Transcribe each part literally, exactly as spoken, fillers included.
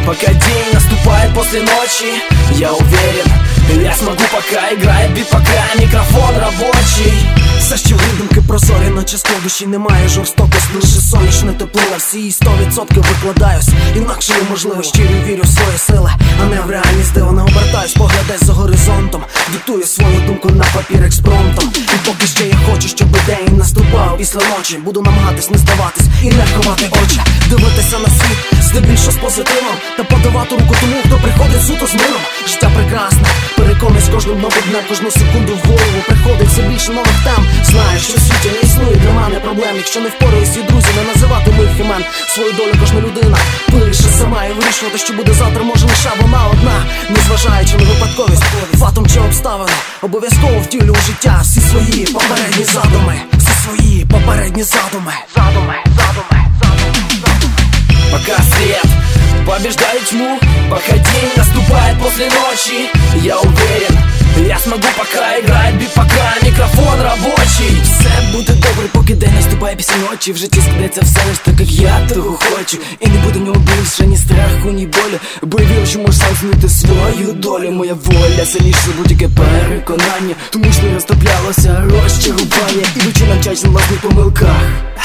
пока день наступает после ночи. Я уверен, я смогу, пока играет бит, пока мікрофон робочий. Все, що видимки прозорі, наче склодущі, немає жорстокості, лише сонячне тепло. Всі сто відсотків викладаюсь, інакше неможливо. Щиро вірю в свої сили, а не в реальність, де вона обертаюсь. Поглядай за горизонтом, диктую свою думку на папір експромтом. І поки ще я хочу, щоб день наступав після ночі, буду намагатись не здаватись і не ховати очі. Дивитися на світ здебільшого з позитивом, та подавати руку тому, хто приходить суто з миром. Життя прекрасне, переконуюсь кожним новим днем, кожну секунду в голову приходить все більше нових тем. Знаю, що в світі не існує для мене проблем. Якщо не впораюсь, і друзі, не називати моїх імен. Свою долю кожна людина пише сама, і вирішувати, що буде завтра, може лише вона одна. Незважаючи на випадковість, фатом чи обставини, обов'язково втілю у життя всі свої попередні задуми. Всі свої попередні задуми. Задуми, задуми, задуми, задуми. Пока свет побеждает тьму, пока день наступает после ночи. Я уверен, я смогу, пока играет бит, пока мікрофон робочий. Все буде добре, поки день наступає після ночі. В житті складеться все лиш так, як я того хочу. І не буде в ньому більше ні страху, ні болі, бо я вірю, що можу сам змінити свою долю. Моя воля сильніша за будь-яке переконання, тому що не розтоплялося розчарування. І вчи навчаюсь на власних помилках.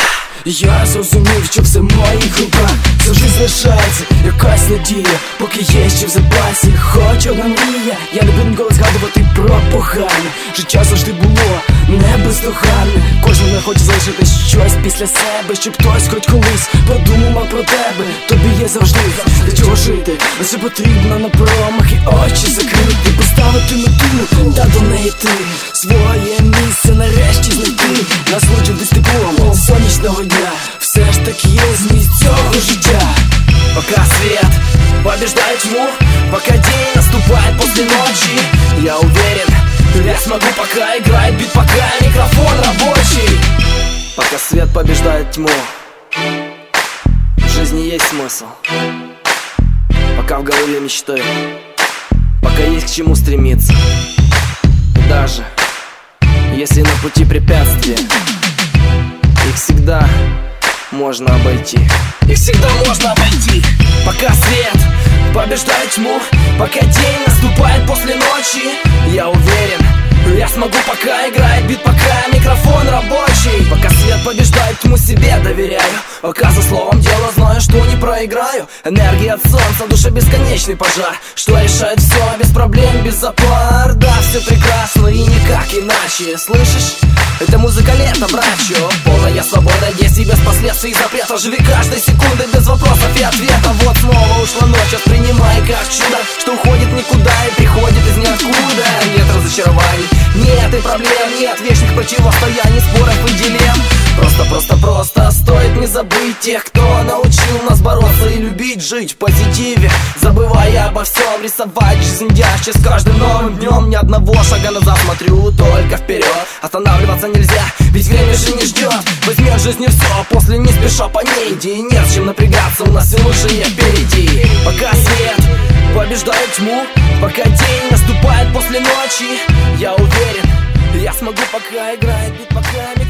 Я зрозумів, що все в моїх руках. Завжди залишається якась надія, поки є ще в запасі хоч одна мрія. Я не буду ніколи згадувати про похання. Життя завжди було не бездоганне. Кожен не хоче залишити щось після себе, щоб хтось хоч колись подумав про тебе. Тобі є завжди для чого жити, лише потрібно на промахи очі закрити, поставити мету та до неї йти, своє місце нарешті знайти, насолоджуватись теплом сонячного дня. Все ж таки є зміст цього життя. Пока свет побеждает тьму, пока день наступает после ночи. Я уверен, я смогу, пока играет бит, пока микрофон рабочий. Пока свет побеждает тьму, в жизни есть смысл. Пока в голове мечты, пока есть к чему стремиться. Даже если на пути препятствия, их всегда можно обойти. Их всегда можно обойти. Пока свет побеждает тьму, пока день наступает после ночи. Я уверен, я смогу, пока играет бит, пока микрофон рабочий. Пока свет побеждает тьму, себе доверяю, пока за словом дело знаю, что не проиграю. Энергия от солнца, душа бесконечный пожар, что решает все без проблем, без опор. Да, все прекрасно и никак иначе, слышишь? Это музыка лета, братья. Полная свобода действий без последствий и запрета. Живи каждой секундой без вопросов и ответов. Вот снова ушла ночь, воспринимай как чудо, что уходит никуда и приходит из ниоткуда. Нет разочарований, нет и проблем, нет вечных противостояний, споров и дилемм. Просто, просто, просто стоит не забыть тех, кто научил нас бороться и любить, жить в позитиве, забывая обо всем, рисовать жизнь ярче с каждым новым днем. Ни одного шага назад смотрю, только вперед. Останавливаться нельзя, ведь время же не ждет. Возьми от жизни все, а после не спеша по ней иди. Нет с чем напрягаться, у нас все лучшее впереди. Пока свет побеждает тьму, пока день наступает после ночи. Я уверен, я смогу, пока играет бит, пока микрофон.